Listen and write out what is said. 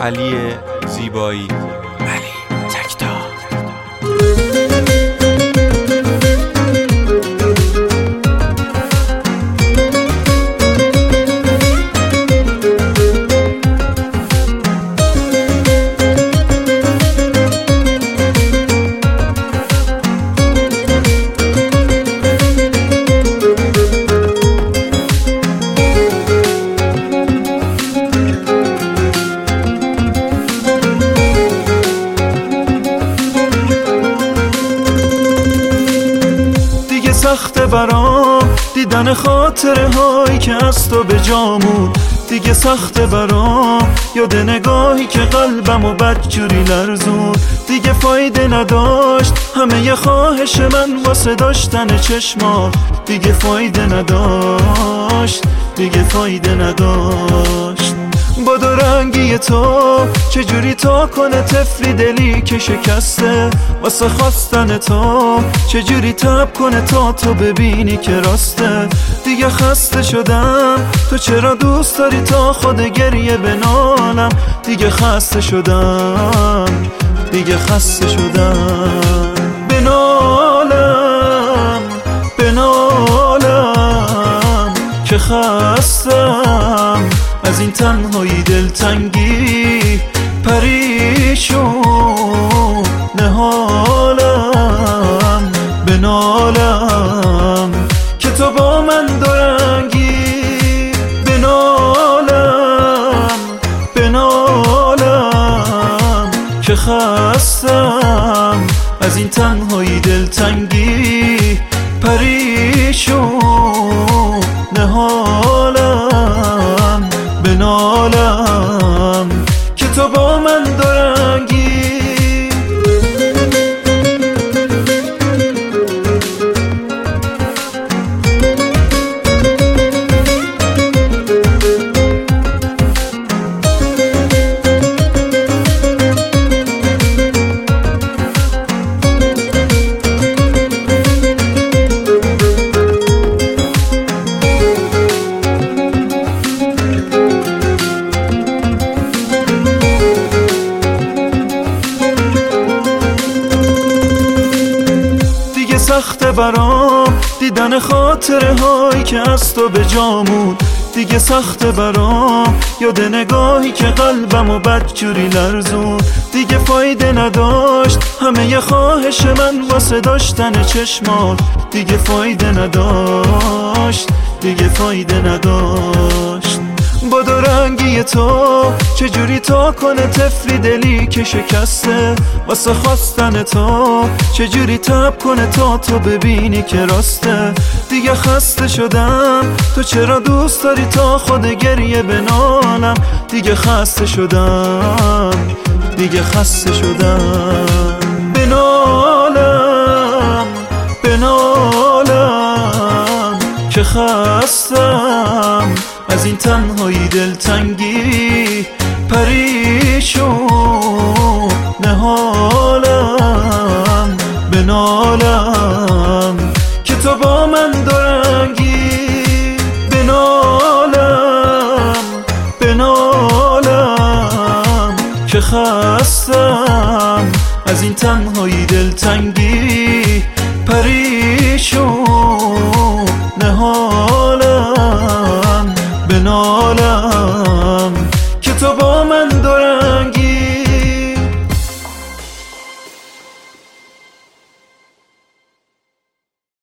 علی زیبایی. علی تکتا. سخته برام دیدن خاطره هایی که از تو به جامون، دیگه سخته برام یاد نگاهی که قلبمو بدجوری لرزون. دیگه فایده نداشت همه ی خواهش من واسه داشتن چشمات، دیگه فایده نداشت، دیگه فایده نداشت. با دو رنگی تو چجوری تا کنه طفلی دلی که شکسته، واسه خواستن تو چجوری تب کنه تا تو ببینی که راسته. دیگه خسته شدم، تو چرا دوست داری تا خود گریه بنالم. دیگه خسته شدم، دیگه خسته شدم. بنالم بنالم که خستم از این تنهایی دلتنگی، پریشون نهالم. بنالم که تو با من دورنگی، بنالم بنالم که خستم از این تنهایی دلتنگی، پریشون نهالم. بنالم که تو با من دورنگی. سخته برام دیدن خاطره هایی که از تو به جامون، دیگه سخته برام یاد نگاهی که قلبمو بدجوری لرزون. دیگه فایده نداشت همه ی خواهش من واسه داشتن چشمات، دیگه فایده نداشت، دیگه فایده نداشت. با دو رنگی تو چجوری تا کنه طفلی دلی که شکسته، واسه خواستن تو چجوری تب کنه تا تو ببینی که راسته. دیگه خسته شدم، تو چرا دوست داری تا خود گریه بنالم. دیگه خسته شدم، دیگه خسته شدم. بنالم بنالم که خستم از این تنهایی دلتنگی، پریشون نهالم. بنالم که تو با من دورنگی، بنالم بنالم که خستم از این تنهایی دلتنگی، پریشون نهالم. بنالم که تو با من